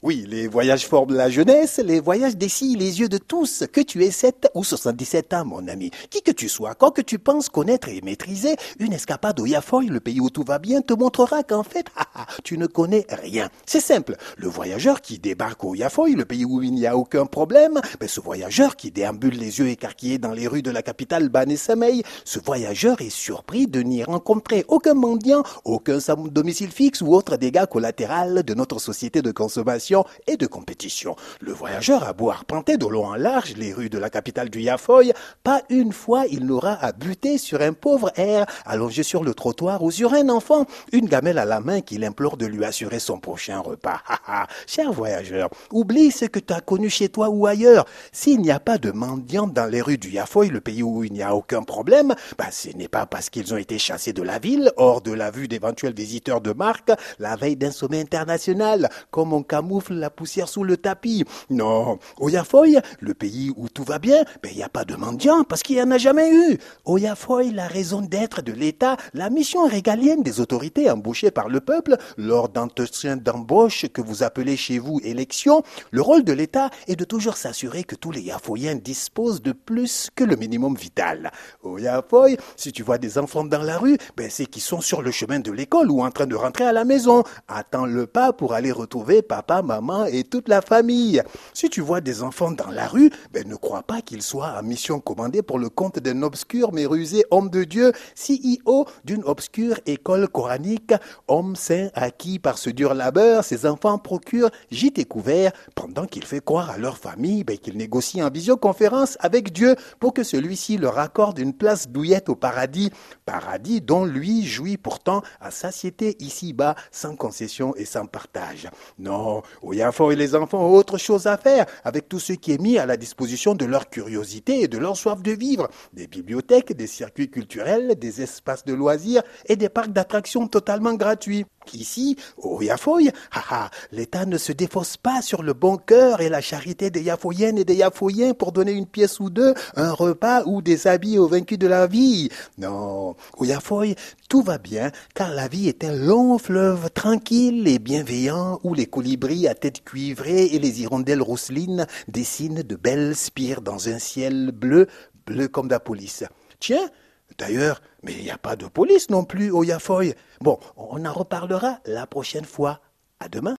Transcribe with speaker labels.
Speaker 1: Oui, les voyages forment la jeunesse, les voyages dessillent les yeux de tous. Que tu aies 7 ou 77 ans, mon ami, qui que tu sois, quand que tu penses connaître et maîtriser, une escapade au Yafoy, le pays où tout va bien, te montrera qu'en fait, tu ne connais rien. C'est simple, le voyageur qui débarque au Yafoy, le pays où il n'y a aucun problème, ce voyageur qui déambule les yeux écarquillés dans les rues de la capitale Bané-Samey, ce voyageur est surpris de n'y rencontrer aucun mendiant, aucun domicile fixe ou autre dégât collatéral de notre société de consommation et de compétition. Le voyageur a beau arpenter de long en large les rues de la capitale du Yafoy, pas une fois il n'aura à buter sur un pauvre air allongé sur le trottoir ou sur un enfant, une gamelle à la main qu'il implore de lui assurer son prochain repas. Cher voyageur, oublie ce que tu as connu chez toi ou ailleurs. S'il n'y a pas de mendiants dans les rues du Yafoy, le pays où il n'y a aucun problème, ce n'est pas parce qu'ils ont été chassés de la ville, hors de la vue d'éventuels visiteurs de marque, la veille d'un sommet international, comme on camoufle la poussière sous le tapis. Non, au Yafoy, le pays où tout va bien, il n'y a pas de mendiants parce qu'il n'y en a jamais eu. Au Yafoy, la raison d'être de l'État, la mission régalienne des autorités embauchées par le peuple lors d'entretiens d'embauche que vous appelez chez vous élection, le rôle de l'État est de toujours s'assurer que tous les Yafoyens disposent de plus que le minimum vital. Au Yafoy, si tu vois des enfants dans la rue, c'est qu'ils sont sur le chemin de l'école ou en train de rentrer à la maison. Attends le pas pour aller retrouver papa, maman et toute la famille. Si tu vois des enfants dans la rue, ne crois pas qu'ils soient en mission commandée pour le compte d'un obscur mais rusé homme de Dieu, CEO d'une obscure école coranique, homme saint à qui, par ce dur labeur, ses enfants procurent gîte et couvert, pendant qu'il fait croire à leur famille qu'ils négocient en visioconférence avec Dieu pour que celui-ci leur accorde une place douillette au paradis, paradis dont lui jouit pourtant à satiété ici-bas, sans concession et sans partage. Non, au Yafoy, les enfants ont autre chose à faire avec tout ce qui est mis à la disposition de leur curiosité et de leur soif de vivre. Des bibliothèques, des circuits culturels, des espaces de loisirs et des parcs d'attractions totalement gratuits. Ici, au Yafoy, l'État ne se défausse pas sur le bon cœur et la charité des Yafoyennes et des Yafoyens pour donner une pièce ou deux, un repas ou des habits aux vaincus de la vie. Non, au Yafoy, tout va bien car la vie est un long fleuve tranquille et bienveillant où les colibris à tête cuivrée et les hirondelles rousselines dessinent de belles spires dans un ciel bleu, bleu comme la police. Tiens, d'ailleurs, mais il n'y a pas de police non plus au Yafoy. Bon, on en reparlera la prochaine fois. À demain.